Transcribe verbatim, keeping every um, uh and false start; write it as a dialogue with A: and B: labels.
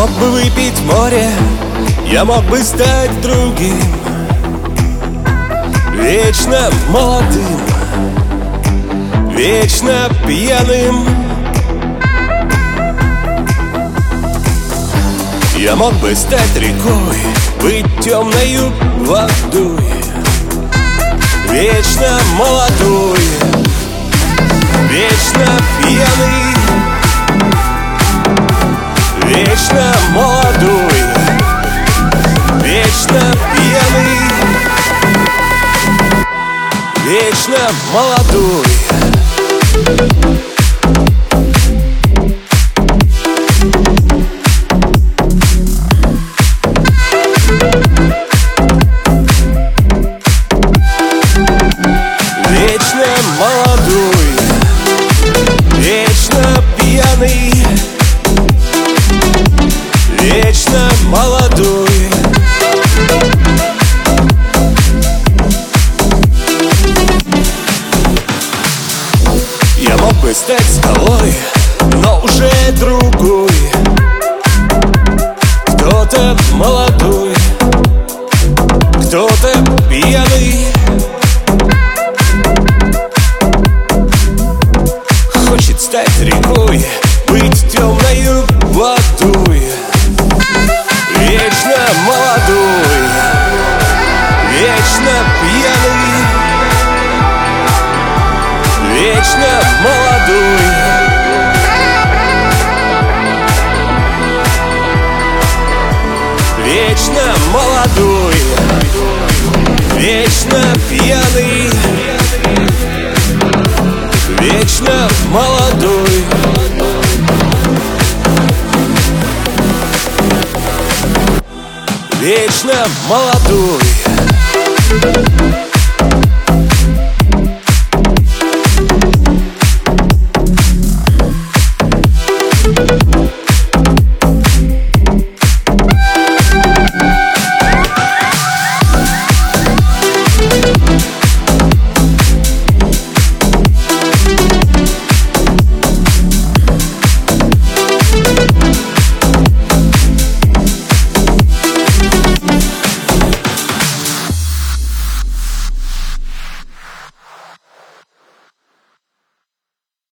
A: мог бы выпить море, я мог бы стать другим, вечно молодым, вечно пьяным. Я мог бы стать рекой, быть темною водой, вечно молодой, вечно пьяный, вечно молодой, вечно пьяный, вечно молодой. Вечно молодой, вечно пьяный, вечно молодой. Я мог бы стать скалой, но уже другой, кто-то молодой, кто-то пьяный. Хочет стать рекой, быть темною водой, вечно молодой, вечно пьяный, вечно молодой, вечно молодой, вечно пьяный, вечно молодой. Вечно молодой.